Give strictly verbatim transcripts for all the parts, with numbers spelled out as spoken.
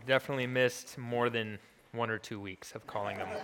definitely missed more than one or two weeks of calling him.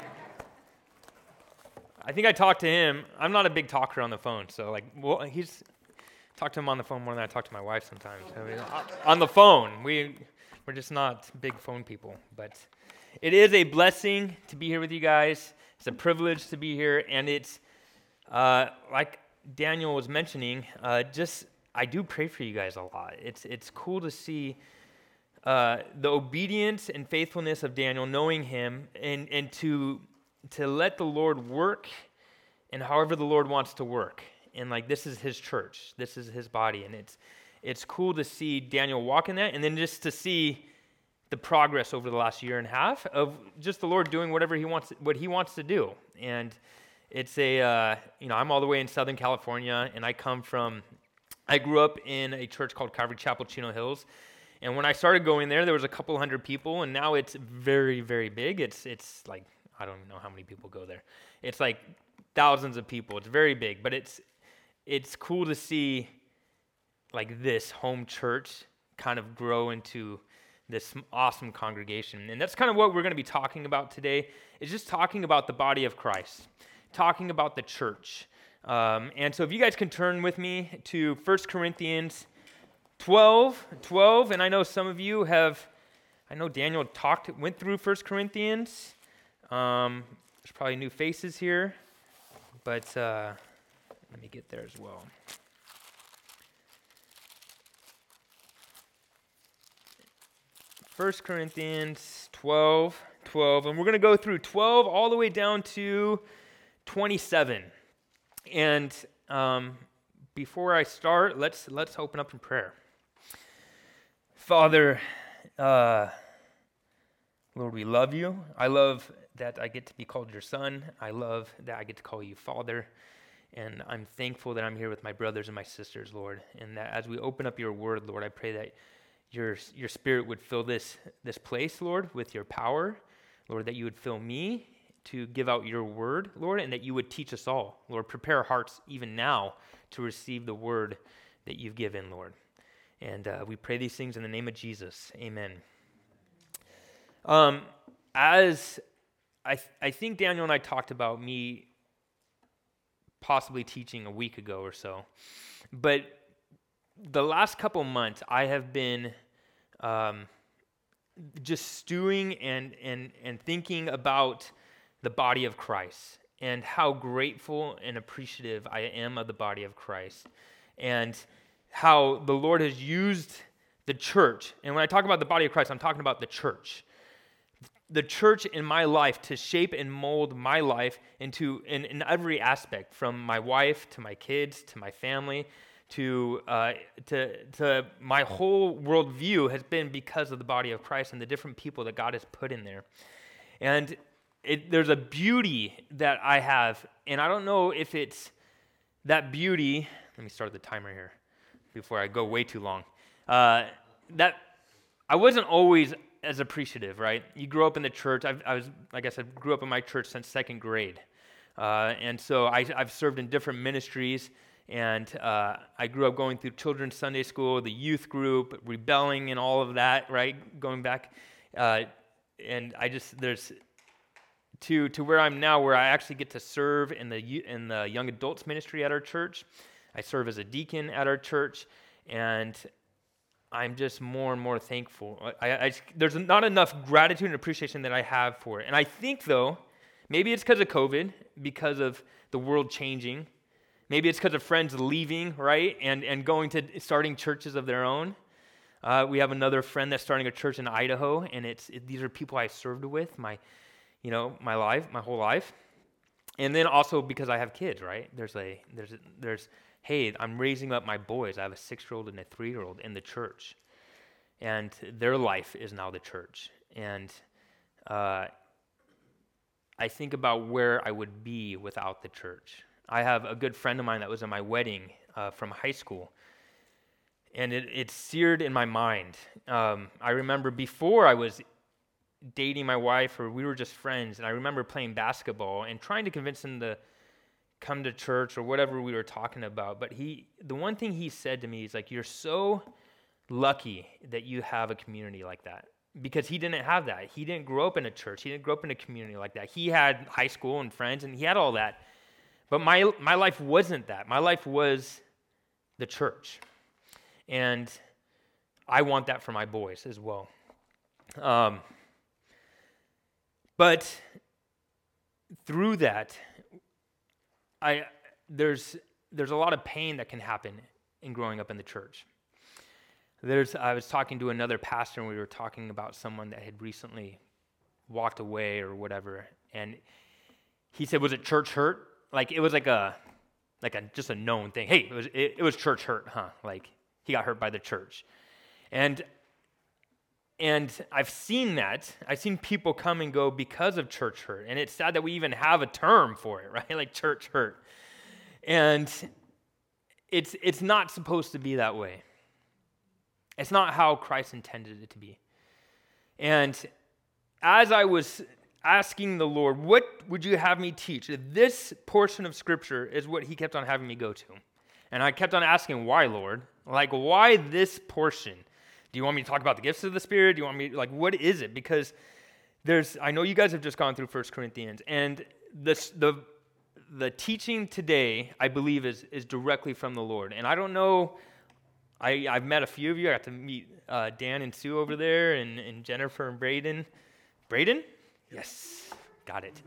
I think I talked to him. I'm not a big talker on the phone, so like, well, he's talked to him on the phone more than I talk to my wife sometimes. I mean, on the phone, we we're just not big phone people. But it is a blessing to be here with you guys. It's a privilege to be here, and it's uh, like Daniel was mentioning. Uh, just I do pray for you guys a lot. It's it's cool to see uh, the obedience and faithfulness of Daniel, knowing him, and and to to let the Lord work, and however the Lord wants to work. And like this is his church, this is his body, and it's it's cool to see Daniel walk in that, and then just to see the progress over the last year and a half of just the Lord doing whatever he wants, what he wants to do. And it's a uh, you know I'm all the way in Southern California, and I come from I grew up in a church called Calvary Chapel, Chino Hills. And when I started going there, there was a couple hundred people, and now it's very, very big. It's it's like, I don't even know how many people go there. It's like thousands of people. It's very big, but it's it's cool to see like this home church kind of grow into this awesome congregation. And that's kind of what we're going to be talking about today, is just talking about the body of Christ, talking about the church. Um, and so if you guys can turn with me to First Corinthians twelve, twelve, and I know some of you have, I know Daniel talked, went through First Corinthians. Um, there's probably new faces here, but uh, let me get there as well. First Corinthians twelve, twelve, and we're going to go through twelve all the way down to twenty-seven. And um, before I start, let's let's open up in prayer. Father, uh, Lord, we love you. I love that I get to be called your son. I love that I get to call you Father. And I'm thankful that I'm here with my brothers and my sisters, Lord. And that as we open up your word, Lord, I pray that your your spirit would fill this, this place, Lord, with your power. Lord, that you would fill me to give out your word, Lord, and that you would teach us all. Lord, prepare our hearts even now to receive the word that you've given, Lord. And uh, we pray these things in the name of Jesus. Amen. Um, as I, th- I think Daniel and I talked about me possibly teaching a week ago or so, but the last couple months I have been um, just stewing and and and thinking about the body of Christ and how grateful and appreciative I am of the body of Christ, and how the Lord has used the church. And when I talk about the body of Christ, I'm talking about the church. The church in my life to shape and mold my life into in, in every aspect, from my wife to my kids to my family to uh, to to my whole worldview has been because of the body of Christ and the different people that God has put in there. And it, there's a beauty that I have, and I don't know if it's that beauty. Let me start the timer here before I go way too long. Uh, that I wasn't always as appreciative, right? You grew up in the church. I've, I was, like I said, grew up in my church since second grade. Uh, and so I, I've served in different ministries, and uh, I grew up going through children's Sunday school, the youth group, rebelling and all of that, right? Going back. Uh, and I just, there's, to to where I'm now, where I actually get to serve in the in the young adults ministry at our church. I serve as a deacon at our church, and I'm just more and more thankful. I, I, there's not enough gratitude and appreciation that I have for it. And I think, though, maybe it's because of COVID, because of the world changing. Maybe it's because of friends leaving, right, and, and going to starting churches of their own. Uh, we have another friend that's starting a church in Idaho, and it's it, these are people I served with my, you know, my life, my whole life. And then also because I have kids, right? There's a there's a, there's hey, I'm raising up my boys. I have a six-year-old and a three-year-old in the church, and their life is now the church. And uh, I think about where I would be without the church. I have a good friend of mine that was at my wedding uh, from high school, and it, it's seared in my mind. Um, I remember before I was dating my wife, or we were just friends, and I remember playing basketball and trying to convince him to come to church or whatever we were talking about. But he, the one thing he said to me is like, "You're so lucky that you have a community like that." because he didn't have that. He didn't grow up in a church. He didn't grow up in a community like that. He had high school and friends, and he had all that. But my my life wasn't that. My life was the church. And I want that for my boys as well. Um, but through that, I there's there's a lot of pain that can happen in growing up in the church. There's I was talking to another pastor, and we were talking about someone that had recently walked away or whatever, and he said, "Was it church hurt?" Like it was like a like a just a known thing. Hey, it was it, it was church hurt, huh? Like he got hurt by the church, and and I've seen that. I've seen people come and go because of church hurt, and it's sad that we even have a term for it, right? Like church hurt, and it's it's not supposed to be that way. It's not how Christ intended it to be. And as I was asking the Lord, what would you have me teach? This portion of Scripture is what he kept on having me go to. And I kept on asking, why, Lord? Like, why this portion? Do you want me to talk about the gifts of the Spirit? Do you want me, like, what is it? Because there's, I know you guys have just gone through First Corinthians, and this, the the teaching today, I believe, is is directly from the Lord. And I don't know, I, I've met a few of you. I got to meet uh, Dan and Sue over there, and, and Jennifer and Braden. Braden? Yes, got it.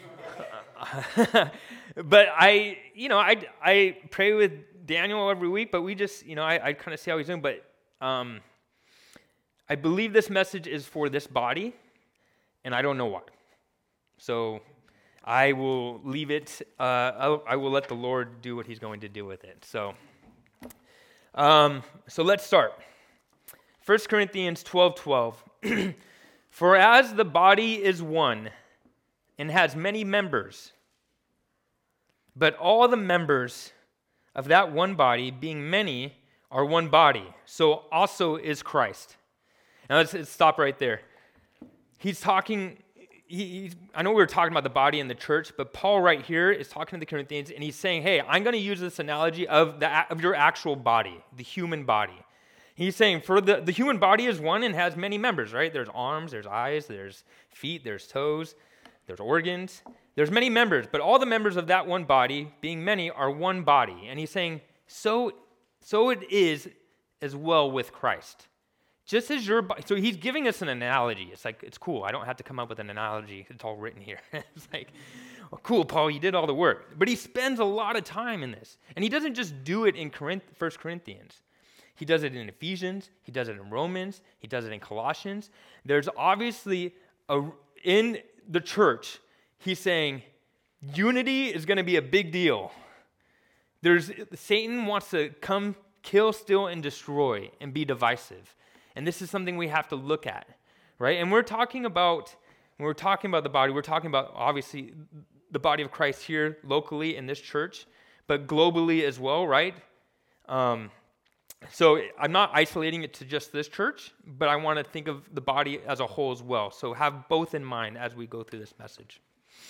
But I, you know, I, I pray with Daniel every week, but we just, you know, I, I kind of see how he's doing. But um, I believe this message is for this body, and I don't know why. So I will leave it, uh, I'll, I will let the Lord do what he's going to do with it. So, um, so let's start. First Corinthians twelve twelve. For as the body is one and has many members, but all the members of that one body, being many, are one body, so also is Christ. Now let's, let's stop right there. He's talking, he, he's, I know we were talking about the body and the church, but Paul right here is talking to the Corinthians, and he's saying, hey, I'm going to use this analogy of the of your actual body, the human body. He's saying, for the, the human body is one and has many members, right? There's arms, there's eyes, there's feet, there's toes, there's organs. There's many members, but all the members of that one body, being many, are one body. And he's saying, so, so it is as well with Christ. Just as your body, so he's giving us an analogy. It's like, it's cool. I don't have to come up with an analogy. It's all written here. It's like, well, cool, Paul, you did all the work. But he spends a lot of time in this. And he doesn't just do it in Corinth, First Corinthians. He does it in Ephesians. He does it in Romans. He does it in Colossians. There's obviously, a, in the church, he's saying unity is going to be a big deal. There's Satan wants to come, kill, steal, and destroy and be divisive. And this is something we have to look at, right? And we're talking about, when we're talking about the body, we're talking about, obviously, the body of Christ here locally in this church, but globally as well, right? Um, so I'm not isolating it to just this church, but I want to think of the body as a whole as well. So have both in mind as we go through this message.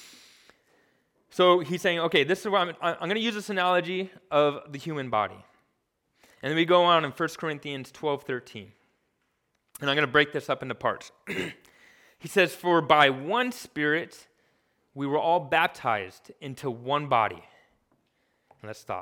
So he's saying, okay, this is where I'm, I'm going to use this analogy of the human body. And then we go on in First Corinthians twelve thirteen. And I'm going to break this up into parts. He says, for by one Spirit we were all baptized into one body. Let's stop.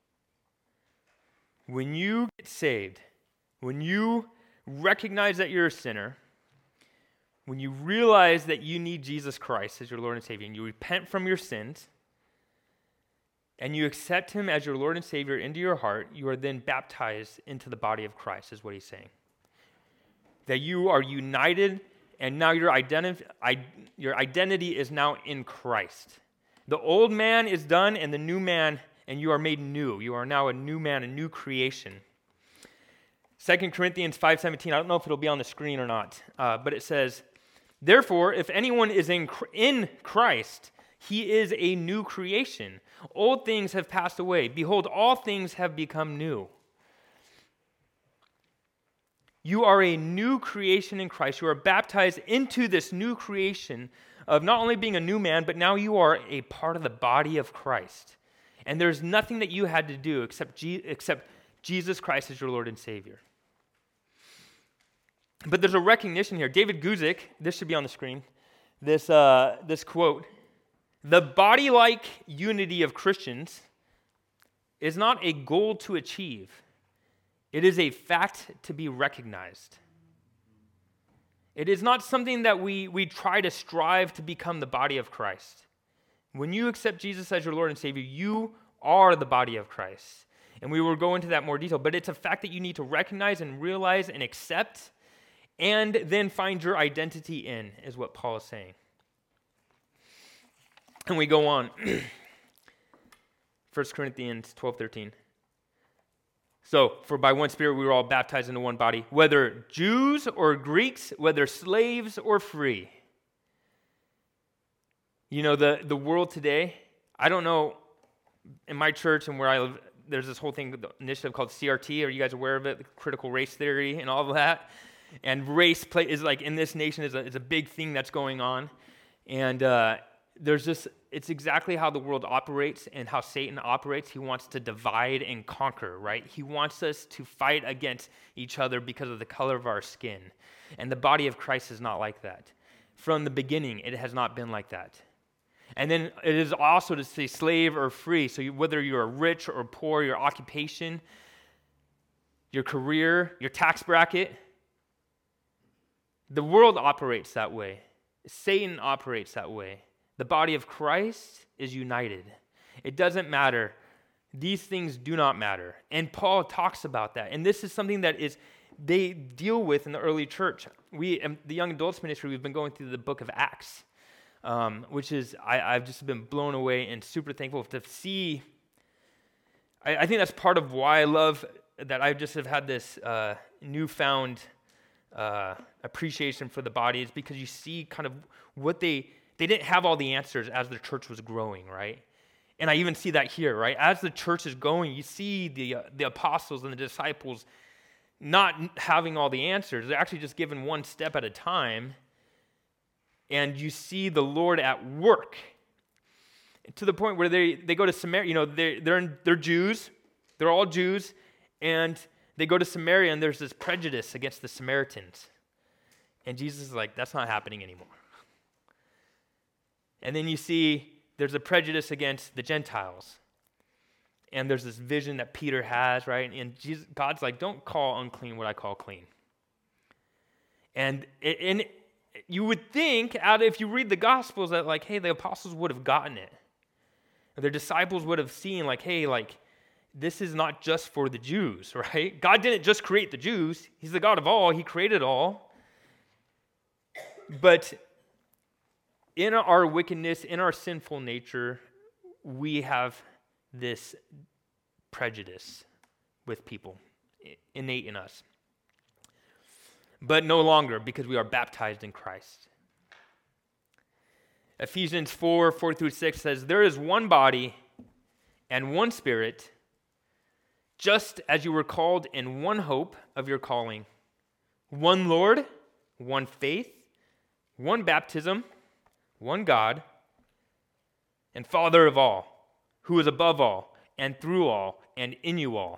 When you get saved, when you recognize that you're a sinner, when you realize that you need Jesus Christ as your Lord and Savior, and you repent from your sins, and you accept him as your Lord and Savior into your heart, you are then baptized into the body of Christ, is what he's saying. That you are united, and now your identity, your identity is now in Christ. The old man is done, and the new man, and you are made new. You are now a new man, a new creation. Second Corinthians five seventeen, I don't know if it'll be on the screen or not, uh, but it says, therefore, if anyone is in, in Christ, he is a new creation. Old things have passed away. Behold, all things have become new. You are a new creation in Christ. You are baptized into this new creation of not only being a new man, but now you are a part of the body of Christ. And there's nothing that you had to do except, G- except Jesus Christ as your Lord and Savior. But there's a recognition here. David Guzik, this should be on the screen, this, uh, this quote, "The body-like unity of Christians is not a goal to achieve. It is a fact to be recognized. It is not something that we, we try to strive to become the body of Christ. When you accept Jesus as your Lord and Savior, you are the body of Christ." And we will go into that more detail, but it's a fact that you need to recognize and realize and accept and then find your identity in, is what Paul is saying. And we go on. First Corinthians twelve thirteen. "So, for by one Spirit we were all baptized into one body, whether Jews or Greeks, whether slaves or free." You know, the, the world today, I don't know, in my church and where I live, there's this whole thing, the initiative called C R T. Are you guys aware of it? The critical race theory and all of that. And race play is like in this nation is a, is a big thing that's going on. And uh, there's this, it's exactly how the world operates and how Satan operates. He wants to divide and conquer, right? He wants us to fight against each other because of the color of our skin. And the body of Christ is not like that. From the beginning, it has not been like that. And then it is also to say slave or free. So you, whether you're rich or poor, your occupation, your career, your tax bracket, the world operates that way. Satan operates that way. The body of Christ is united. It doesn't matter. These things do not matter. And Paul talks about that. And this is something that is they deal with in the early church. We, in the young adults ministry, we've been going through the book of Acts. Um, which is, I, I've just been blown away and super thankful to see. I, I think that's part of why I love that I just have had this uh, newfound uh, appreciation for the body, is because you see kind of what they, they didn't have all the answers as the church was growing, right? And I even see that here, right? As the church is going, you see the uh, the apostles and the disciples not having all the answers. They're actually just given one step at a time. And you see the Lord at work to the point where they, they go to Samaria. You know, they, they're, in, they're Jews. They're all Jews. And they go to Samaria, and there's this prejudice against the Samaritans. And Jesus is like, that's not happening anymore. And then you see there's a prejudice against the Gentiles. And there's this vision that Peter has, right? And Jesus, God's like, don't call unclean what I call clean. And in you would think, out if you read the Gospels, that like, hey, the apostles would have gotten it. Their disciples would have seen, like, hey, like, this is not just for the Jews, right? God didn't just create the Jews. He's the God of all. He created all. But in our wickedness, in our sinful nature, we have this prejudice with people innate in us. But no longer, because we are baptized in Christ. Ephesians four, four through six says, "There is one body and one Spirit, just as you were called in one hope of your calling. One Lord, one faith, one baptism, one God, and Father of all, who is above all, and through all, and in you all."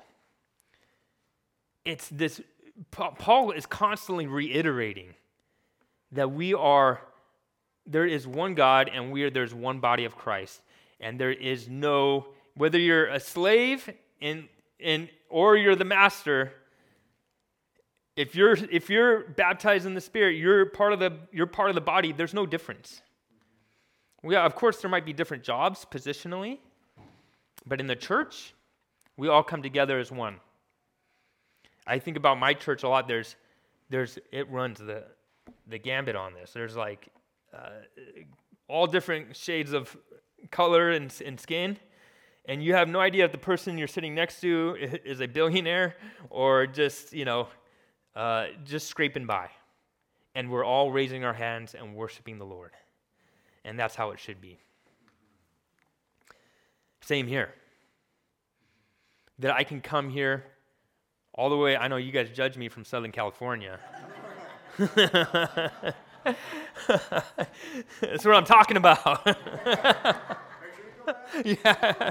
It's this, Paul is constantly reiterating that we are, there is one God, and we are, there's one body of Christ. And there is no, whether you're a slave in, in, or you're the master, if you're if you're baptized in the Spirit, you're part of the you're part of the body. There's no difference. We, of course, there might be different jobs positionally, but in the church, we all come together as one. I think about my church a lot. There's, there's, it runs the, the gambit on this. There's like uh, all different shades of color and, and skin, and you have no idea if the person you're sitting next to is a billionaire or just, you know, uh, just scraping by. And we're all raising our hands and worshiping the Lord. And that's how it should be. Same here. That I can come here all the way, I know you guys judge me from Southern California. That's what I'm talking about. Yeah.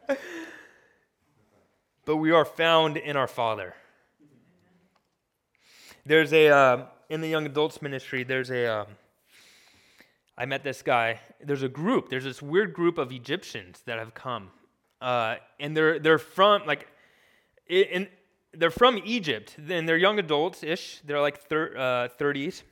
But we are found in our Father. There's a, uh, in the young adults ministry, there's a, um, I met this guy. There's a group, there's this weird group of Egyptians that have come. Uh, and they're they're from, like, in, they're from Egypt. And they're young adults-ish. They're like thir- uh, thirties.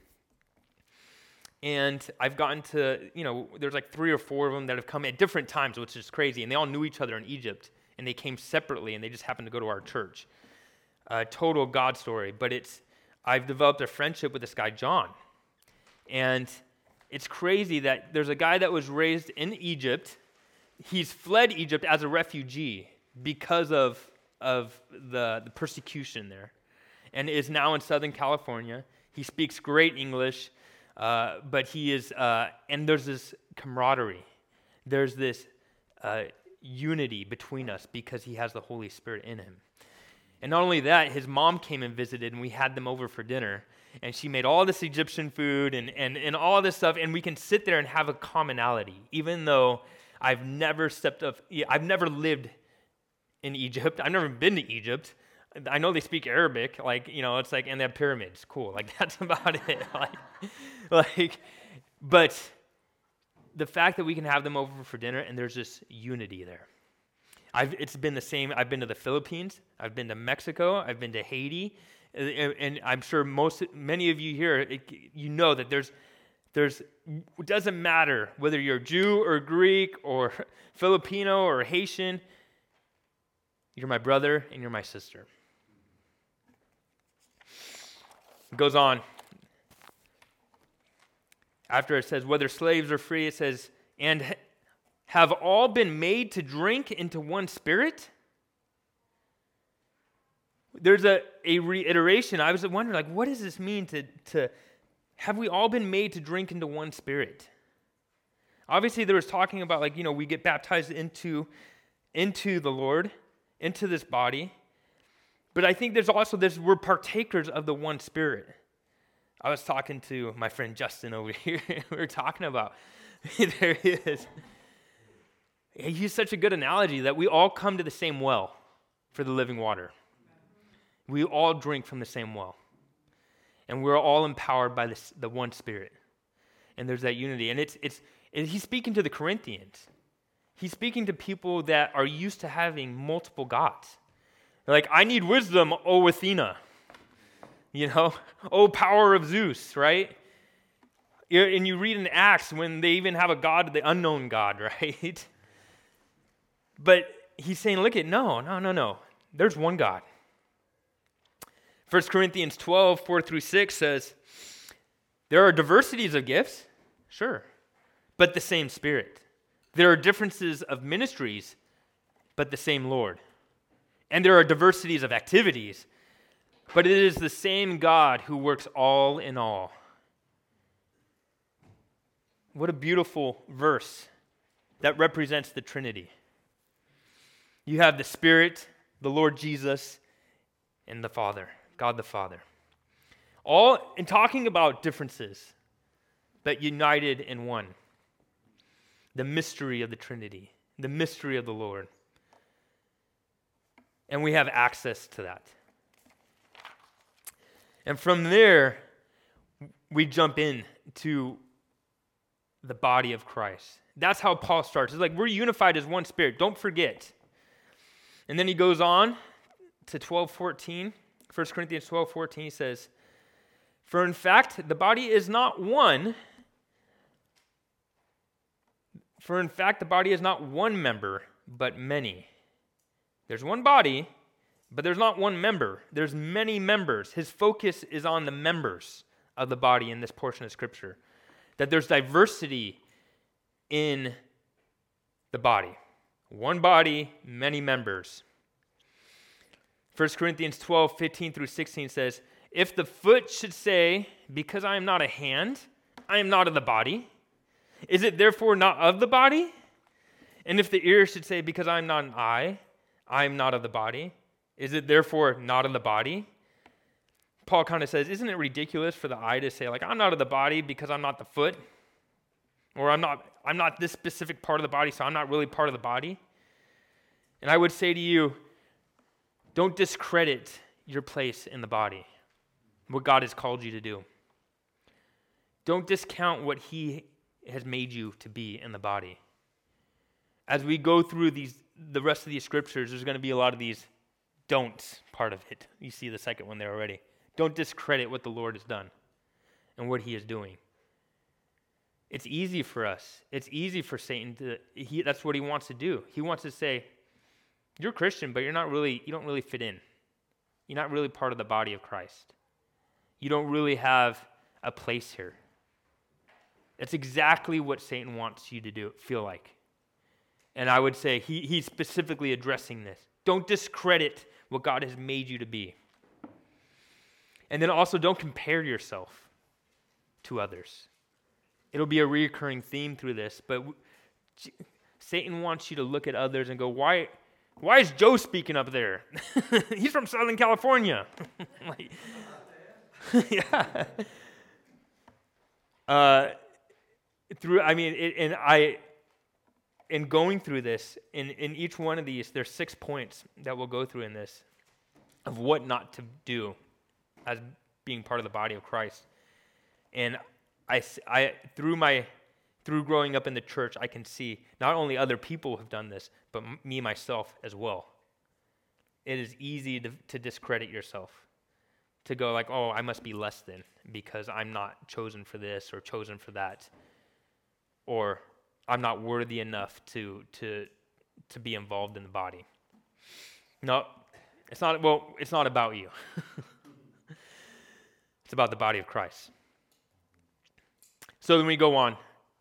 And I've gotten to, you know, there's like three or four of them that have come at different times, which is crazy. And they all knew each other in Egypt. And they came separately, and they just happened to go to our church. Uh, total God story. But it's, I've developed a friendship with this guy, John. And it's crazy that there's a guy that was raised in Egypt. He's fled Egypt as a refugee because of, of the, the persecution there, and is now in Southern California. He speaks great English. Uh, but he is, uh, and there's this camaraderie. There's this uh, unity between us because he has the Holy Spirit in him. And not only that, his mom came and visited, and we had them over for dinner. And she made all this Egyptian food and, and, and all this stuff, and we can sit there and have a commonality, even though I've never stepped up, I've never lived in Egypt. I've never been to Egypt. I know they speak Arabic, like, you know, it's like, and they have pyramids, cool, like, that's about it, like, like, but the fact that we can have them over for dinner and there's this unity there. I've, it's been the same, I've been to the Philippines, I've been to Mexico, I've been to Haiti, and, and I'm sure most, many of you here, it, you know that there's, there's, it doesn't matter whether you're Jew or Greek or Filipino or Haitian, you're my brother and you're my sister. It goes on. After it says, whether slaves or free, it says, and have all been made to drink into one spirit? There's a, a reiteration. I was wondering, like, what does this mean to, to, have we all been made to drink into one spirit? Obviously, there was talking about, like, you know, we get baptized into, into the Lord, into this body. But I think there's also this, we're partakers of the one Spirit. I was talking to my friend Justin over here. We were talking about, there he is. He used such a good analogy that we all come to the same well for the living water. We all drink from the same well. And we're all empowered by this, the one Spirit. And there's that unity. And it's it's and he's speaking to the Corinthians. He's speaking to people that are used to having multiple gods. Like, I need wisdom, O Athena. You know, O power of Zeus, right? And you read in Acts when they even have a god, the unknown God, right? But he's saying, look at, no, no, no, no. There's one God. First Corinthians twelve, four through six says, there are diversities of gifts, sure, but the same Spirit. There are differences of ministries, but the same Lord. And there are diversities of activities, but it is the same God who works all in all. What a beautiful verse that represents the Trinity. You have the Spirit, the Lord Jesus, and the Father, God the Father. All in talking about differences, but united in one. The mystery of the Trinity, the mystery of the Lord. And we have access to that. And from there, we jump in to the body of Christ. That's how Paul starts. It's like we're unified as one Spirit. Don't forget. And then he goes on to twelve fourteen. First Corinthians twelve fourteen, he says, for in fact, the body is not one. For in fact, the body is not one member, but many. There's one body, but there's not one member. There's many members. His focus is on the members of the body in this portion of Scripture. That there's diversity in the body. One body, many members. First Corinthians twelve, fifteen through sixteen says, if the foot should say, because I am not a hand, I am not of the body, is it therefore not of the body? And if the ear should say, because I am not an eye, I am not of the body, is it therefore not of the body? Paul kind of says, isn't it ridiculous for the eye to say, like, I'm not of the body because I'm not the foot? Or I'm not, I'm not this specific part of the body, so I'm not really part of the body? And I would say to you, don't discredit your place in the body. what God has called you to do. Don't discount what he has made you to be in the body. As we go through these, the rest of these scriptures, there's going to be a lot of these don'ts part of it. You see the second one there already. Don't discredit what the Lord has done and what he is doing. It's easy for us. It's easy for Satan to, he, that's what he wants to do. He wants to say, you're a Christian, but you're not really, you don't really fit in. You're not really part of the body of Christ. You don't really have a place here. That's exactly what Satan wants you to do, feel like. And I would say he, he's specifically addressing this. Don't discredit what God has made you to be. And then also don't compare yourself to others. It'll be a recurring theme through this, but Satan wants you to look at others and go, why, why is Joe speaking up there? He's from Southern California. like, yeah. Uh, through, I mean, it, and I, in going through this, in, in each one of these, there's six points that we'll go through in this of what not to do as being part of the body of Christ. And I, I, through my, through growing up in the church, I can see not only other people have done this, but m- me myself as well. It is easy to, to discredit yourself, to go like, oh, I must be less than because I'm not chosen for this or chosen for that, or I'm not worthy enough to to to be involved in the body. No, it's not. Well, it's not about you. It's about the body of Christ. So then we go on.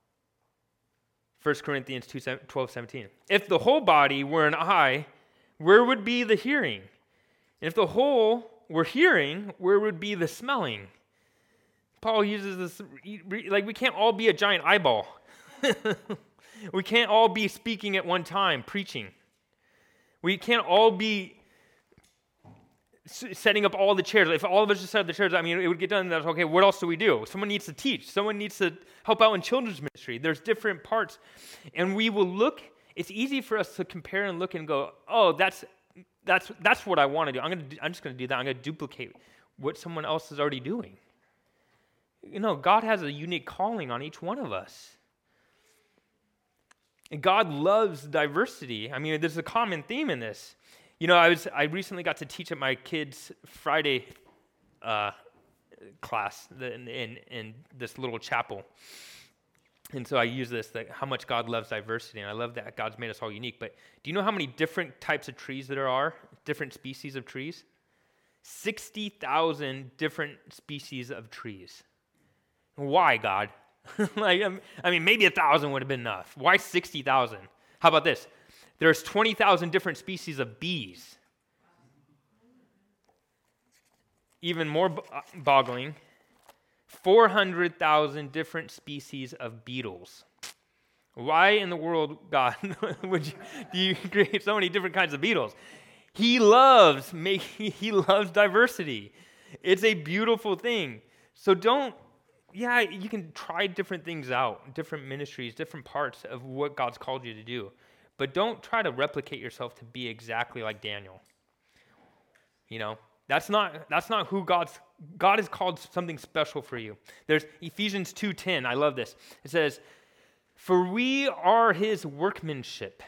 First Corinthians two, twelve, seventeen. If the whole body were an eye, where would be the hearing? And if the whole were hearing, where would be the smelling? Paul uses this, like we can't all be a giant eyeball. We can't all be speaking at one time, preaching. We can't all be setting up all the chairs. If all of us just set up the chairs, I mean, it would get done. That's okay. What else do we do? Someone needs to teach. Someone needs to help out in children's ministry. There's different parts, and we will look. It's easy for us to compare and look and go, "Oh, that's that's that's what I want to do. I'm gonna. Do, I'm just gonna do that. I'm gonna duplicate what someone else is already doing." You know, God has a unique calling on each one of us. And God loves diversity. I mean, there's a common theme in this. You know, I was I recently got to teach at my kids' Friday uh, class in, in in this little chapel, and so I use this that how much God loves diversity, and I love that God's made us all unique. But do you know how many different types of trees there are? Different species of trees? Sixty thousand different species of trees. Why, God? like I mean, maybe a thousand would have been enough. Why sixty thousand? How about this? There's twenty thousand different species of bees. Even more boggling, four hundred thousand different species of beetles. Why in the world, God, would you, do you create so many different kinds of beetles? He loves make, he loves diversity. It's a beautiful thing. So don't, yeah, you can try different things out, different ministries, different parts of what God's called you to do. But don't try to replicate yourself to be exactly like Daniel. You know, that's not that's not who God's God has called something special for you. There's Ephesians two ten. I love this. It says, "For we are his workmanship."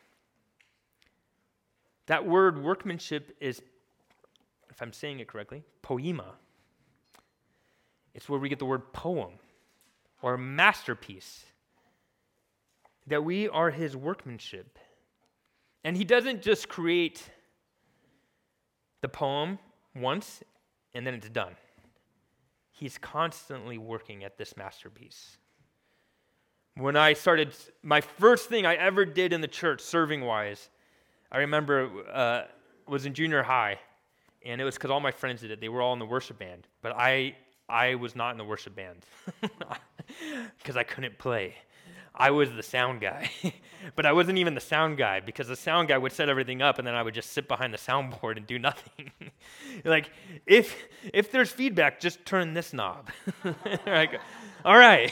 That word workmanship is, if I'm saying it correctly, poema. It's where we get the word poem or masterpiece. That we are his workmanship. And he doesn't just create the poem once and then it's done. He's constantly working at this masterpiece. When I started, my first thing I ever did in the church, serving-wise, I remember uh, was in junior high, and it was because all my friends did it. They were all in the worship band, but I I was not in the worship band because I couldn't play. I was the sound guy, but I wasn't even the sound guy because the sound guy would set everything up and then I would just sit behind the soundboard and do nothing. Like, if if there's feedback, just turn this knob. Like, all right.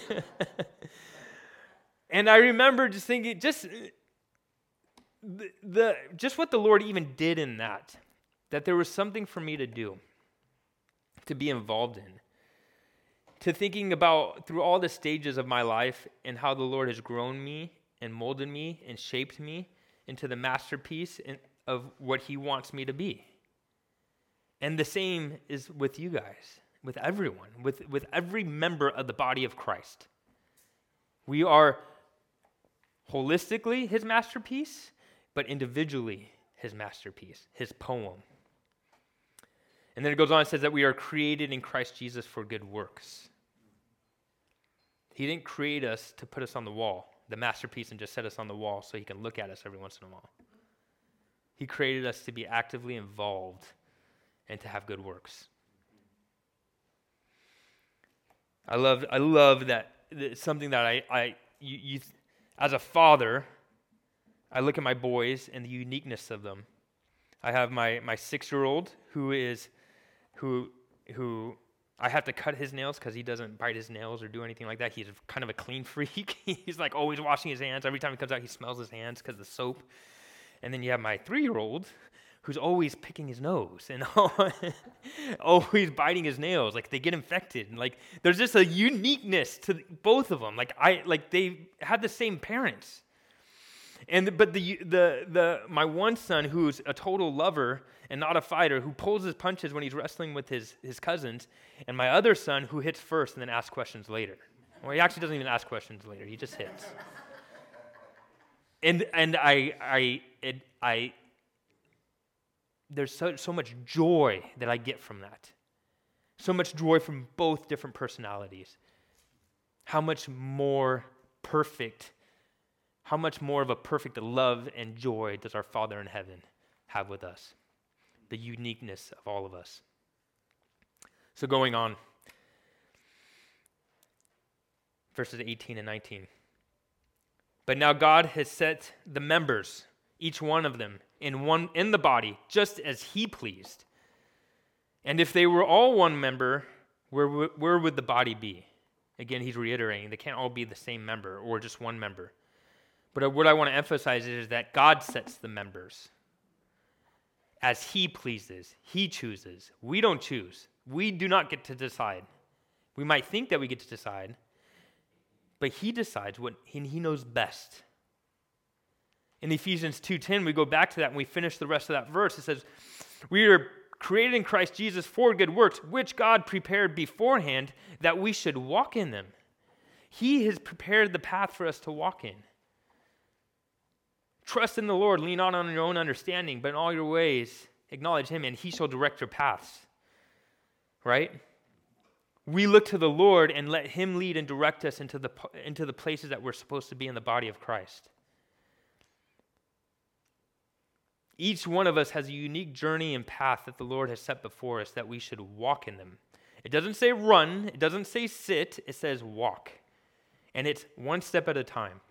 And I remember just thinking, just the, the just what the Lord even did in that, that there was something for me to do, to be involved in, to thinking about through all the stages of my life and how the Lord has grown me and molded me and shaped me into the masterpiece of what he wants me to be. And the same is with you guys, with everyone, with, with every member of the body of Christ. We are holistically his masterpiece, but individually his masterpiece, his poem. And then it goes on and says that we are created in Christ Jesus for good works. He didn't create us to put us on the wall, the masterpiece, and just set us on the wall so he can look at us every once in a while. He created us to be actively involved and to have good works. I love I love that it's something that I, I you, you, as a father, I look at my boys and the uniqueness of them. I have my, my six-year-old who is, who, who I have to cut his nails because he doesn't bite his nails or do anything like that. He's kind of a clean freak. He's like always washing his hands. Every time he comes out, he smells his hands because of the soap. And then you have my three-year-old who's always picking his nose and always biting his nails. Like they get infected. And like there's just a uniqueness to both of them. Like I like they had the same parents. And but the the the my one son who's a total lover and not a fighter, who pulls his punches when he's wrestling with his his cousins, and my other son who hits first and then asks questions later. Well, he actually doesn't even ask questions later. He just hits. and and I I it, I there's so so much joy that I get from that. So much joy from both different personalities. How much more perfect How much more of a perfect love and joy does our Father in heaven have with us? The uniqueness of all of us. So going on, verses eighteen and nineteen. But now God has set the members, each one of them, in one in the body, just as he pleased. And if they were all one member, where, where would the body be? Again, he's reiterating, they can't all be the same member or just one member. But what I want to emphasize is that God sets the members as he pleases. He chooses. We don't choose. We do not get to decide. We might think that we get to decide, but he decides what he, he knows best. In Ephesians two ten, we go back to that and we finish the rest of that verse. It says, we are created in Christ Jesus for good works, which God prepared beforehand that we should walk in them. He has prepared the path for us to walk in. Trust in the Lord, lean not on your own understanding, but in all your ways acknowledge him, and he shall direct your paths. Right? We look to the Lord and let him lead and direct us into the, into the places that we're supposed to be in the body of Christ. Each one of us has a unique journey and path that the Lord has set before us that we should walk in them. It doesn't say run, it doesn't say sit, it says walk. And it's one step at a time.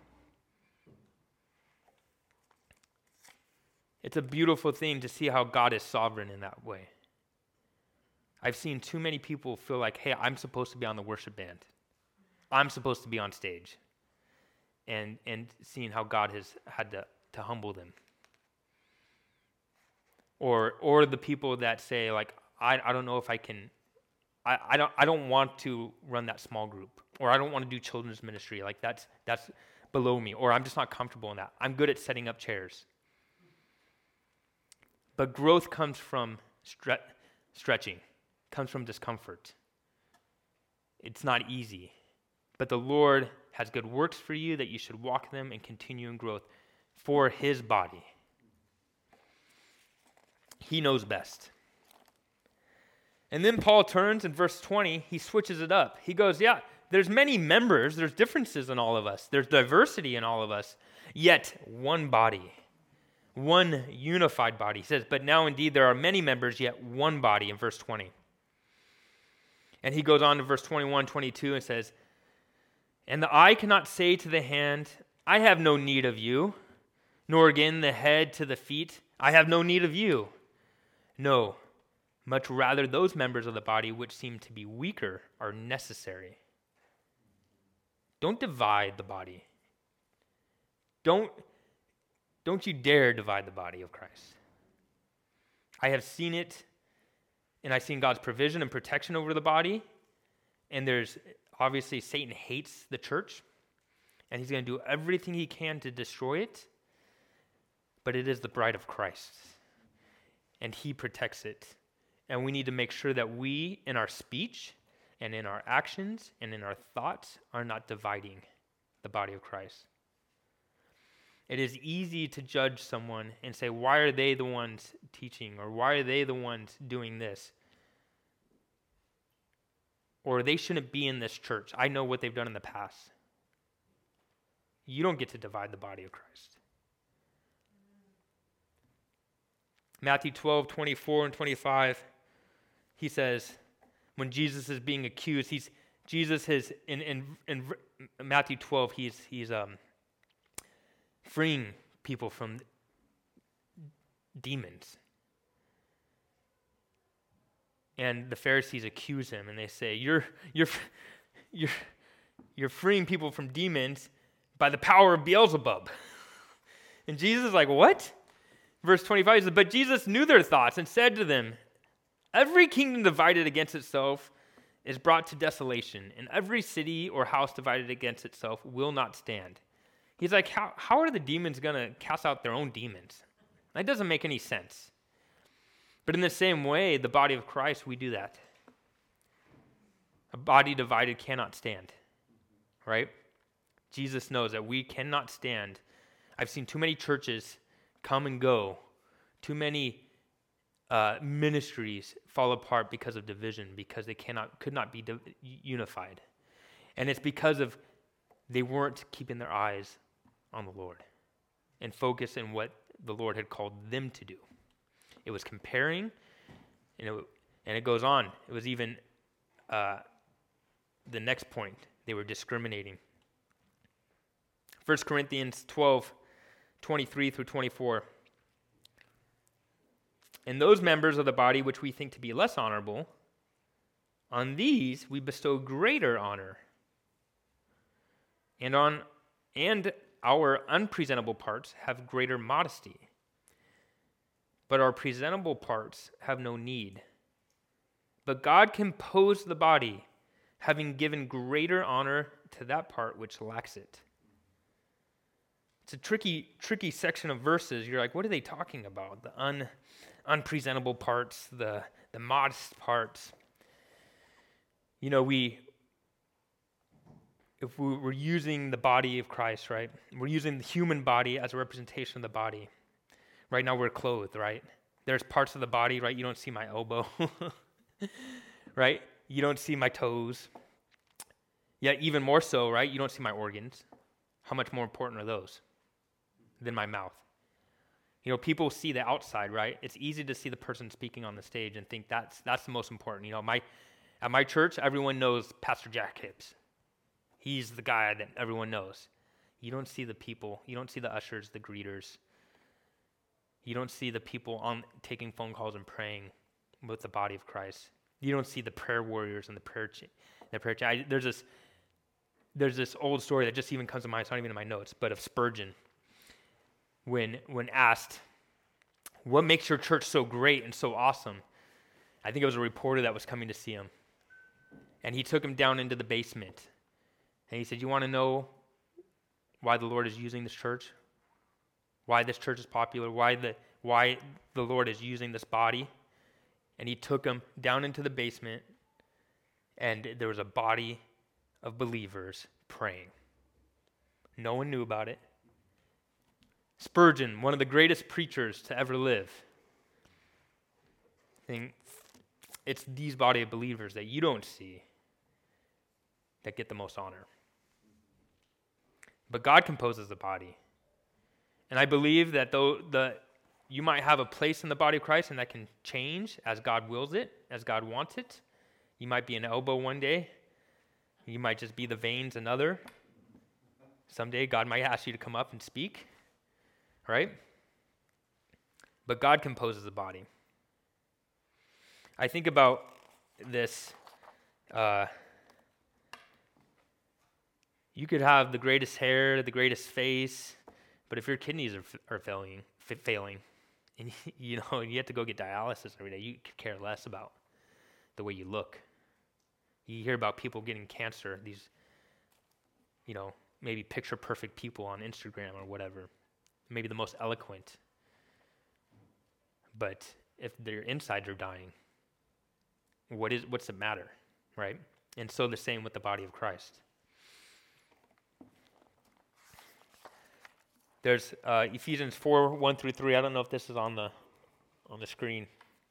It's a beautiful thing to see how God is sovereign in that way. I've seen too many people feel like, hey, I'm supposed to be on the worship band. I'm supposed to be on stage. And and seeing how God has had to, to humble them. Or or the people that say, like, I, I don't know if I can, I, I don't I don't want to run that small group. Or I don't want to do children's ministry. Like that's that's below me. Or I'm just not comfortable in that. I'm good at setting up chairs. But growth comes from stre- stretching, comes from discomfort. It's not easy. But the Lord has good works for you that you should walk them and continue in growth for his body. He knows best. And then Paul turns in verse twenty, he switches it up. He goes, yeah, there's many members, there's differences in all of us, there's diversity in all of us, yet one body. One unified body. He says, but now indeed there are many members, yet one body, in verse twenty. And he goes on to verse twenty-one, twenty-two and says, and the eye cannot say to the hand, I have no need of you, nor again the head to the feet, I have no need of you. No, much rather those members of the body which seem to be weaker are necessary. Don't divide the body. Don't Don't you dare divide the body of Christ. I have seen it And I've seen God's provision and protection over the body. And there's obviously Satan hates the church, and he's going to do everything he can to destroy it. But it is the bride of Christ, and he protects it. And we need to make sure that we, in our speech and in our actions and in our thoughts, are not dividing the body of Christ. It is easy to judge someone and say, why are they the ones teaching? Or why are they the ones doing this? Or they shouldn't be in this church. I know what they've done in the past. You don't get to divide the body of Christ. Matthew twelve, twenty-four and twenty-five, he says, when Jesus is being accused, he's Jesus is in, in, in Matthew twelve, he's he's um freeing people from demons. And the Pharisees accuse him, and they say, You're you're you're you're freeing people from demons by the power of Beelzebub. And Jesus is like, what? Verse twenty-five says, but Jesus knew their thoughts and said to them, every kingdom divided against itself is brought to desolation, and every city or house divided against itself will not stand. He's like, how, how are the demons going to cast out their own demons? That doesn't make any sense. But in the same way, the body of Christ, we do that. A body divided cannot stand, right? Jesus knows that we cannot stand. I've seen too many churches come and go. Too many uh, ministries fall apart because of division, because they cannot, could not be di- unified. And it's because of they weren't keeping their eyes on the Lord and focus in what the Lord had called them to do. It was comparing, and it, and it goes on. It was even uh, the next point. They were discriminating. First Corinthians twelve, twenty-three through twenty-four. And those members of the body which we think to be less honorable, on these we bestow greater honor. And on and our unpresentable parts have greater modesty. But our presentable parts have no need. But God composed the body, having given greater honor to that part which lacks it. It's a tricky, tricky section of verses. You're like, what are they talking about? The un, unpresentable parts, the, the modest parts. You know, we, if we were using the body of Christ, right? We're using the human body as a representation of the body. Right now we're clothed, right? There's parts of the body, right? You don't see my elbow, right? You don't see my toes. Yet even more so, right? You don't see my organs. How much more important are those than my mouth? You know, people see the outside, right? It's easy to see the person speaking on the stage and think that's that's the most important. You know, my at my church, everyone knows Pastor Jack Hibbs. He's the guy that everyone knows. You don't see the people. You don't see the ushers, the greeters. You don't see the people on taking phone calls and praying with the body of Christ. You don't see the prayer warriors and the prayer cha- the prayer cha- I, there's this there's this old story that just even comes to mind. It's not even in my notes, but of Spurgeon, when when asked, "What makes your church so great and so awesome?" I think it was a reporter that was coming to see him, and he took him down into the basement, and he said, "You want to know why the Lord is using this church? Why this church is popular, why the why the Lord is using this body?" And he took him down into the basement, and there was a body of believers praying. No one knew about it. Spurgeon, one of the greatest preachers to ever live, saying, it's these body of believers that you don't see that get the most honor. But God composes the body. And I believe that though the you might have a place in the body of Christ and that can change as God wills it, as God wants it. You might be an elbow one day. You might just be the veins another. Someday God might ask you to come up and speak, right? But God composes the body. I think about this. Uh, you could have the greatest hair, the greatest face, but if your kidneys are, are failing, f- failing, and you know you have to go get dialysis every day, you could care less about the way you look. You hear about people getting cancer, these, you know, maybe picture perfect people on Instagram or whatever, maybe the most eloquent. But if their insides are dying, what is what's the matter, right? And so the same with the body of Christ. There's uh, Ephesians four, one through three. I don't know if this is on the on the screen.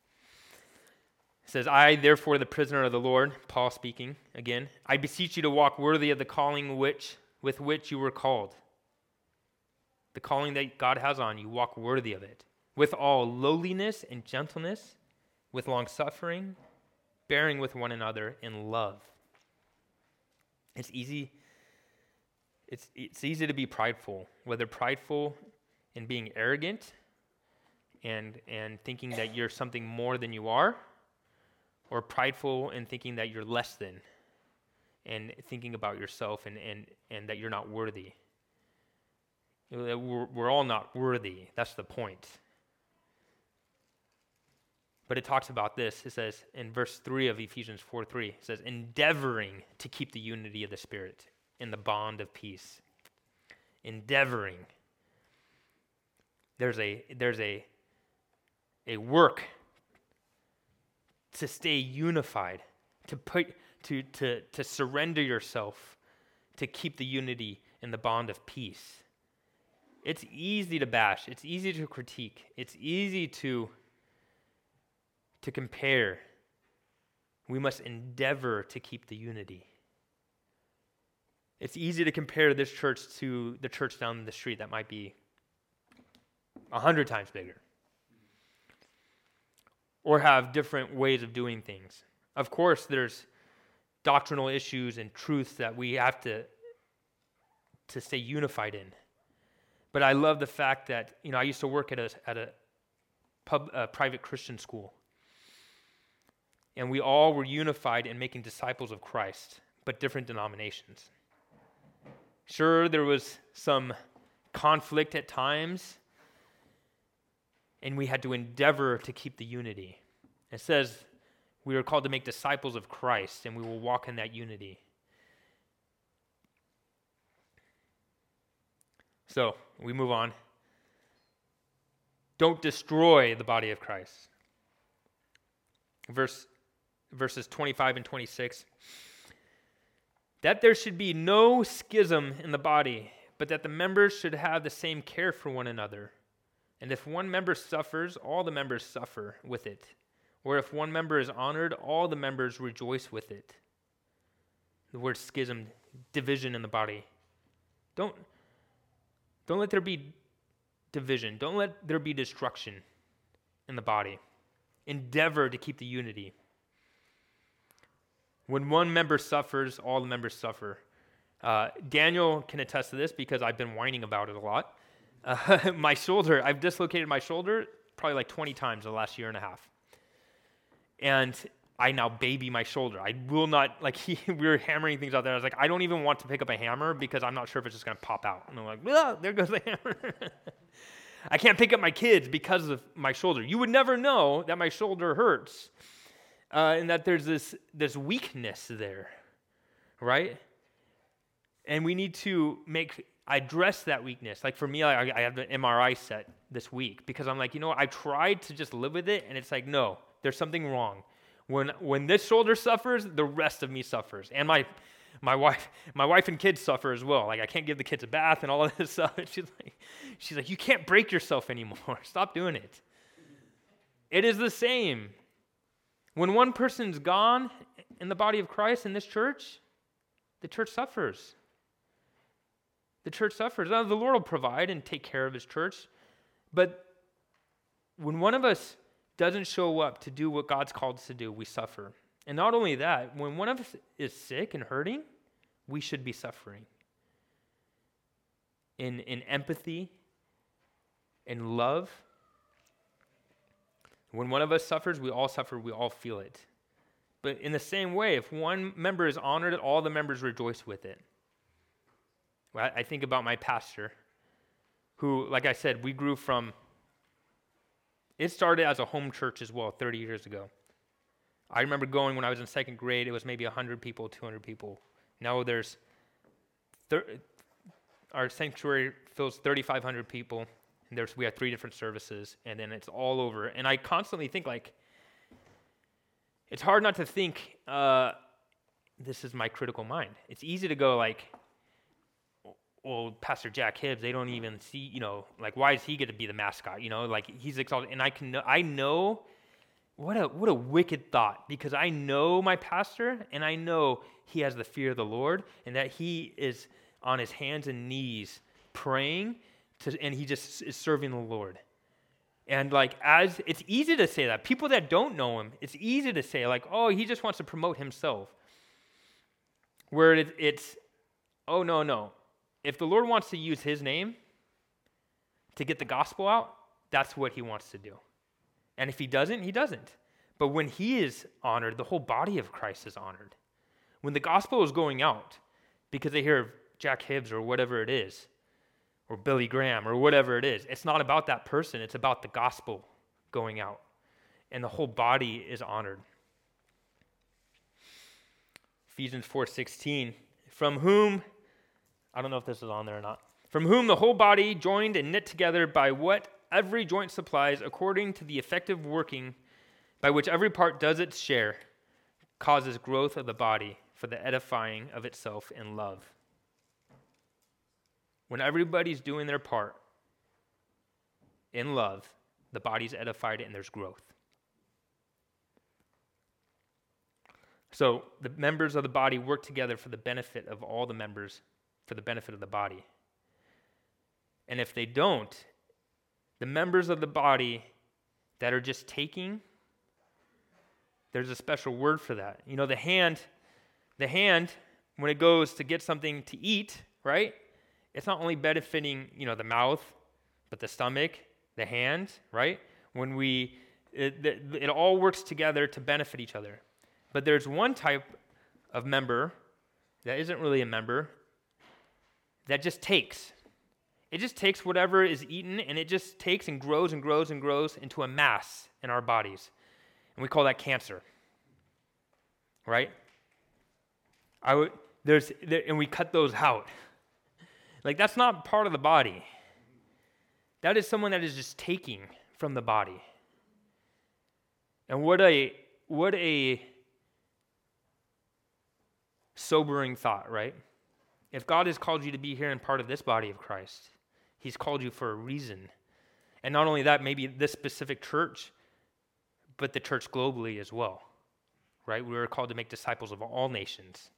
It says, I, therefore, the prisoner of the Lord, Paul speaking again, I beseech you to walk worthy of the calling which with which you were called. The calling that God has on you, walk worthy of it. With all lowliness and gentleness, with long suffering, bearing with one another in love. It's easy, it's it's easy to be prideful, whether prideful in being arrogant and and thinking that you're something more than you are, or prideful in thinking that you're less than and thinking about yourself and, and, and that you're not worthy. We're, we're all not worthy. That's the point. But it talks about this. It says in verse three of Ephesians four three, it says, endeavoring to keep the unity of the Spirit in the bond of peace. Endeavoring. There's a there's a a work to stay unified, to put to to to surrender yourself, to keep the unity in the bond of peace. It's easy to bash, it's easy to critique, it's easy to to compare. We must endeavor to keep the unity. It's easy to compare this church to the church down the street that might be a hundred times bigger, or have different ways of doing things. Of course, there's doctrinal issues and truths that we have to, to stay unified in. But I love the fact that, you know, I used to work at a, at a pub, a private Christian school. And we all were unified in making disciples of Christ, but different denominations. Sure, there was some conflict at times, and we had to endeavor to keep the unity. It says we are called to make disciples of Christ, and we will walk in that unity. So, we move on. Don't destroy the body of Christ. Verse, verses twenty-five and twenty-six. That there should be no schism in the body, but that the members should have the same care for one another. And if one member suffers, all the members suffer with it. Or if one member is honored, all the members rejoice with it. The word schism, division in the body. Don't, don't let there be division. Don't let there be destruction in the body. Endeavor to keep the unity. When one member suffers, all the members suffer. Uh, Daniel can attest to this because I've been whining about it a lot. Uh, my shoulder, I've dislocated my shoulder probably like twenty times in the last year and a half. And I now baby my shoulder. I will not, like he, we were hammering things out there. I was like, I don't even want to pick up a hammer because I'm not sure if it's just going to pop out. And I'm like, ah, there goes the hammer. I can't pick up my kids because of my shoulder. You would never know that my shoulder hurts uh, and that there's this, this weakness there, right? And we need to make, address that weakness. Like for me, I, I have an M R I set this week because I'm like, you know, I tried to just live with it and it's like, no, there's something wrong. When when this shoulder suffers, the rest of me suffers. And my my wife, my wife and kids suffer as well. Like I can't give the kids a bath and all of this stuff. And she's like, she's like, you can't break yourself anymore. Stop doing it. It is the same. When one person's gone in the body of Christ in this church, the church suffers. The church suffers. Now, the Lord will provide and take care of his church. But when one of us doesn't show up to do what God's called us to do, we suffer. And not only that, when one of us is sick and hurting, we should be suffering. In, in empathy, in love. When one of us suffers, we all suffer, we all feel it. But in the same way, if one member is honored, all the members rejoice with it. Well, I think about my pastor, who, like I said, we grew from, it started as a home church as well thirty years ago. I remember going when I was in second grade, it was maybe one hundred people, two hundred people. Now there's, thir- our sanctuary fills thirty-five hundred people, and there's we have three different services, and then it's all over. And I constantly think, like, it's hard not to think, uh, this is my critical mind. It's easy to go like, well, Pastor Jack Hibbs, they don't even see, you know, like, why is he going to be the mascot? You know, like, he's exalted. And I can, I know, what a what a wicked thought, because I know my pastor, and I know he has the fear of the Lord, and that he is on his hands and knees praying, to, and he just is serving the Lord. And like, as it's easy to say that. People that don't know him, it's easy to say, like, oh, he just wants to promote himself. Where it, it's, oh, no, no. If the Lord wants to use his name to get the gospel out, that's what he wants to do. And if he doesn't, he doesn't. But when he is honored, the whole body of Christ is honored. When the gospel is going out, because they hear of Jack Hibbs or whatever it is, or Billy Graham or whatever it is, it's not about that person. It's about the gospel going out. And the whole body is honored. Ephesians four sixteen, from whom, I don't know if this is on there or not, from whom the whole body, joined and knit together by what every joint supplies, according to the effective working by which every part does its share, causes growth of the body for the edifying of itself in love. When everybody's doing their part in love, the body's edified and there's growth. So the members of the body work together for the benefit of all the members, for the benefit of the body. And if they don't, the members of the body that are just taking, there's a special word for that. You know, the hand, the hand, when it goes to get something to eat, right? It's not only benefiting, you know, the mouth, but the stomach, the hand, right? When we, it, it, it all works together to benefit each other. But there's one type of member that isn't really a member that just takes. It just takes whatever is eaten, and it just takes and grows and grows and grows into a mass in our bodies. And we call that cancer. Right? I would, there's, there, and we cut those out. Like, that's not part of the body. That is someone that is just taking from the body. And what a, what a sobering thought, right? If God has called you to be here and part of this body of Christ, he's called you for a reason. And not only that, maybe this specific church, but the church globally as well, right? We are called to make disciples of all nations.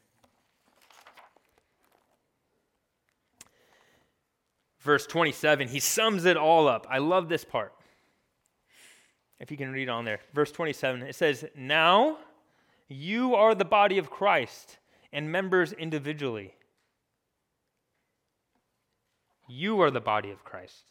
Verse twenty-seven, he sums it all up. I love this part. If you can read on there. Verse twenty-seven, it says, now you are the body of Christ and members individually. You are the body of Christ.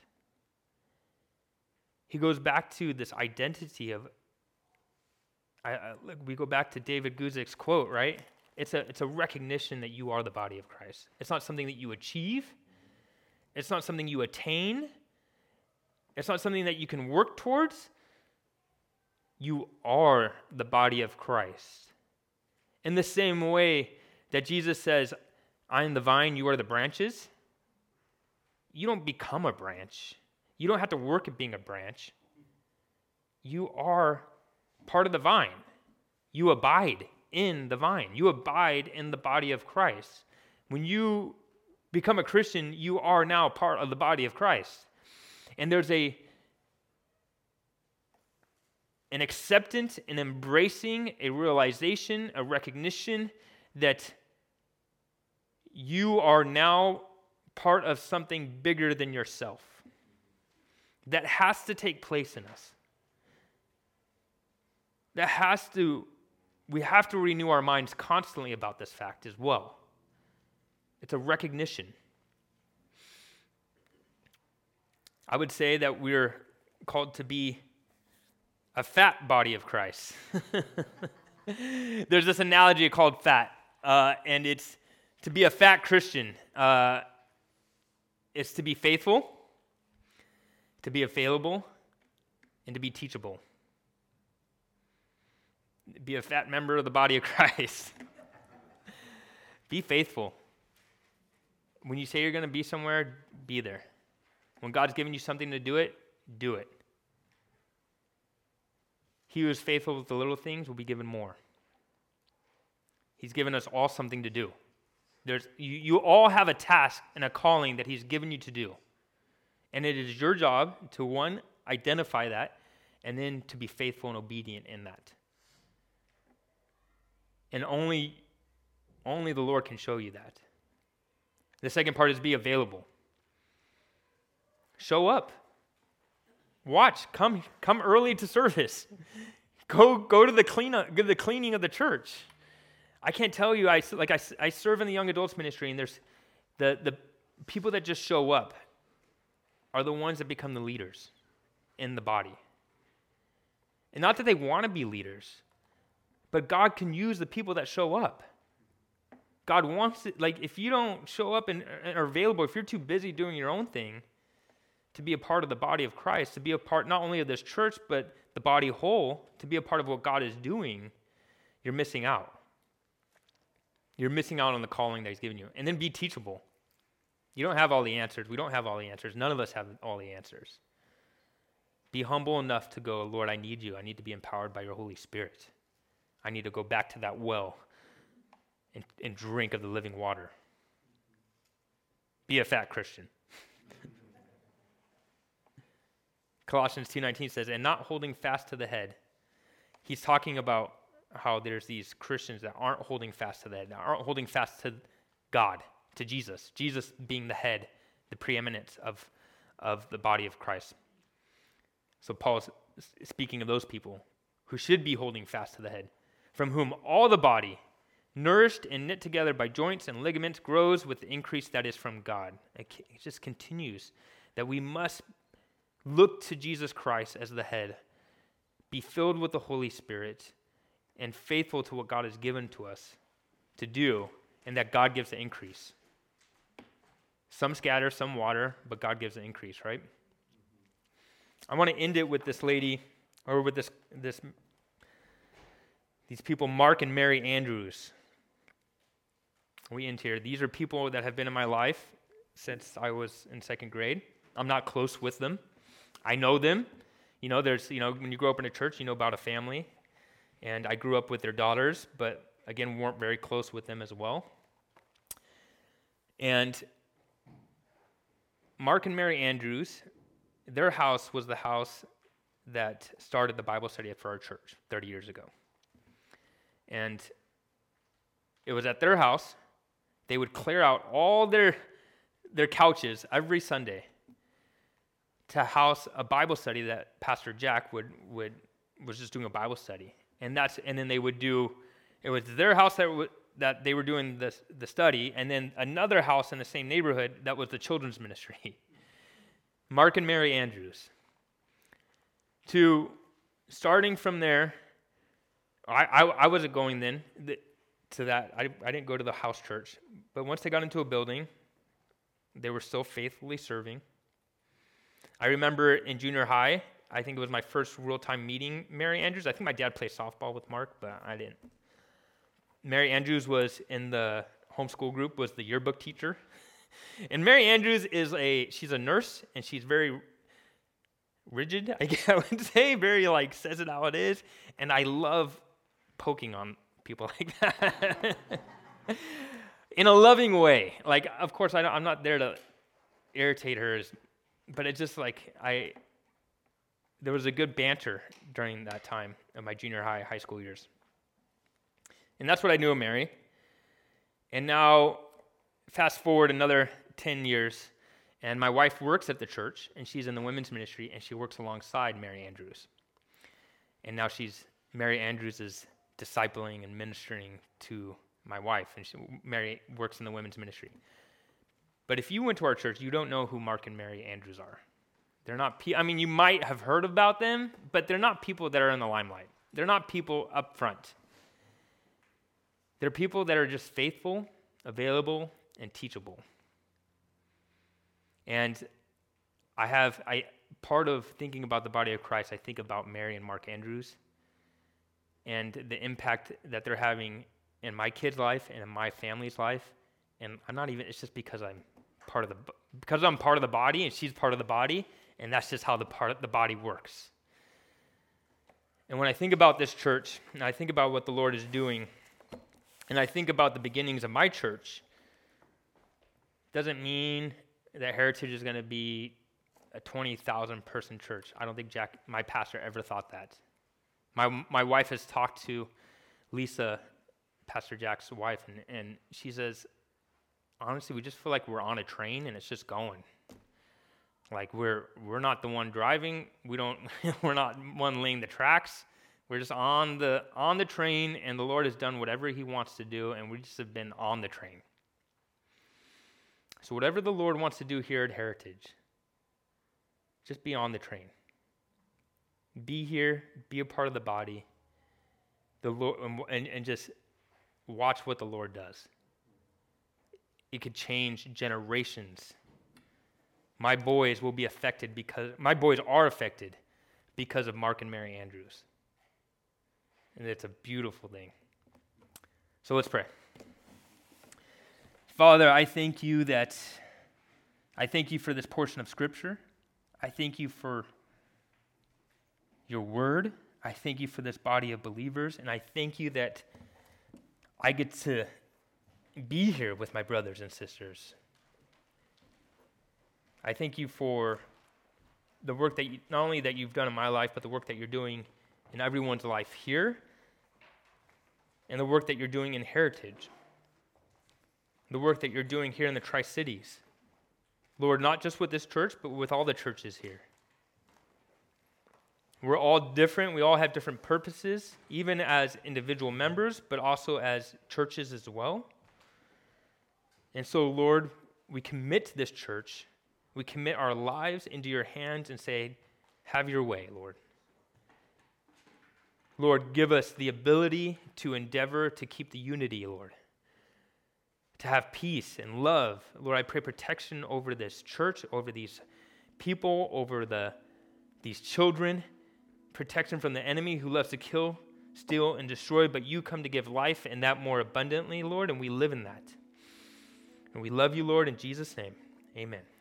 He goes back to this identity of, I, I, look, we go back to David Guzik's quote, right? It's a, it's a recognition that you are the body of Christ. It's not something that you achieve. It's not something you attain. It's not something that you can work towards. You are the body of Christ. In the same way that Jesus says, I am the vine, you are the branches. You don't become a branch. You don't have to work at being a branch. You are part of the vine. You abide in the vine. You abide in the body of Christ. When you become a Christian, you are now part of the body of Christ. And there's a an acceptance, an embracing, a realization, a recognition that you are now part of something bigger than yourself. That has to take place in us. That has to, we have to renew our minds constantly about this fact as well. It's a recognition. I would say that we're called to be a fat body of Christ. There's this analogy called fat, uh, and it's to be a fat Christian. Uh, it's to be faithful, to be available, and to be teachable. Be a fat member of the body of Christ. Be faithful. When you say you're going to be somewhere, be there. When God's given you something to do it, do it. He who is faithful with the little things will be given more. He's given us all something to do. There's, you, you all have a task and a calling that he's given you to do. And it is your job to, one, identify that, and then to be faithful and obedient in that. And only, only the Lord can show you that. The second part is be available. Show up. Watch. Come, come early to service. Go, go to the clean up, the cleaning of the church. I can't tell you. I like I, I serve in the young adults ministry, and there's the the people that just show up are the ones that become the leaders in the body. And not that they want to be leaders, but God can use the people that show up. God wants it. Like if you don't show up and, and are available, if you're too busy doing your own thing, to be a part of the body of Christ, to be a part not only of this church, but the body whole, to be a part of what God is doing, you're missing out. You're missing out on the calling that he's given you. And then be teachable. You don't have all the answers. We don't have all the answers. None of us have all the answers. Be humble enough to go, Lord, I need you. I need to be empowered by your Holy Spirit. I need to go back to that well and, and drink of the living water. Be a fat Christian. Colossians two nineteen says, and not holding fast to the head. He's talking about how there's these Christians that aren't holding fast to the head, that aren't holding fast to God, to Jesus. Jesus being the head, the preeminence of, of the body of Christ. So Paul is speaking of those people who should be holding fast to the head, from whom all the body, nourished and knit together by joints and ligaments, grows with the increase that is from God. It just continues that we must look to Jesus Christ as the head, be filled with the Holy Spirit, and faithful to what God has given to us to do, and that God gives the increase. Some scatter, some water, but God gives the increase, right? I want to end it with this lady, or with this, this these people, Mark and Mary Andrews. We end here. These are people that have been in my life since I was in second grade. I'm not close with them. I know them. You know, there's, you know, when you grow up in a church, you know about a family. And I grew up with their daughters, but again, weren't very close with them as well. And Mark and Mary Andrews, their house was the house that started the Bible study for our church thirty years ago. And it was at their house. They would clear out all their, their couches every Sunday to house a Bible study that Pastor Jack would, would was just doing a Bible study. And that's and then they would do, it was their house that w- that they were doing the, the study, and then another house in the same neighborhood that was the children's ministry. Mark and Mary Andrews. To starting from there, I, I, I wasn't going then th- to that. I, I didn't go to the house church. But once they got into a building, they were still faithfully serving. I remember in junior high, I think it was my first real-time meeting Mary Andrews. I think my dad played softball with Mark, but I didn't. Mary Andrews was in the homeschool group, was the yearbook teacher. And Mary Andrews is a, she's a nurse, and she's very rigid, I guess I would say, very like, says it how it is. And I love poking on people like that. In a loving way. Like, of course, I don't, I'm not there to irritate her, but it's just like, I... There was a good banter during that time of my junior high, high school years. And that's what I knew of Mary. And now, fast forward another ten years, and my wife works at the church, and she's in the women's ministry, and she works alongside Mary Andrews. And now she's, Mary Andrews is discipling and ministering to my wife, and she, Mary works in the women's ministry. But if you went to our church, you don't know who Mark and Mary Andrews are. They're not, pe- I mean, you might have heard about them, but they're not people that are in the limelight. They're not people up front. They're people that are just faithful, available, and teachable. And I have, I part of thinking about the body of Christ, I think about Mary and Mark Andrews. and the impact that they're having in my kid's life and in my family's life. And I'm not even, it's just because I'm part of the, because I'm part of the body and she's part of the body, and that's just how the part of the body works. And when I think about this church, and I think about what the Lord is doing, and I think about the beginnings of my church, doesn't mean that Heritage is going to be a twenty thousand person church. I don't think Jack, my pastor, ever thought that. My my wife has talked to Lisa, Pastor Jack's wife, and, and she says, honestly, we just feel like we're on a train and it's just going. Like we're we're not the one driving. We don't. We're not one laying the tracks. We're just on the on the train, and the Lord has done whatever He wants to do, and we just have been on the train. So whatever the Lord wants to do here at Heritage, just be on the train. Be here. Be a part of the body. The Lord, and, and just watch what the Lord does. It could change generations. My boys will be affected because, my boys are affected because of Mark and Mary Andrews. And it's a beautiful thing. So let's pray. Father, I thank you that, I thank you for this portion of Scripture. I thank you for your word. I thank you for this body of believers. And I thank you that I get to be here with my brothers and sisters. I thank you for the work that you, not only that you've done in my life, but the work that you're doing in everyone's life here, and the work that you're doing in Heritage, the work that you're doing here in the Tri-Cities. Lord, not just with this church, but with all the churches here. We're all different. We all have different purposes, even as individual members, but also as churches as well. And so, Lord, we commit to this church. We commit our lives into your hands and say, have your way, Lord. Lord, give us the ability to endeavor to keep the unity, Lord, to have peace and love. Lord, I pray protection over this church, over these people, over the these children, protection from the enemy who loves to kill, steal, and destroy, but you come to give life and that more abundantly, Lord, and we live in that. And we love you, Lord, in Jesus' name. Amen.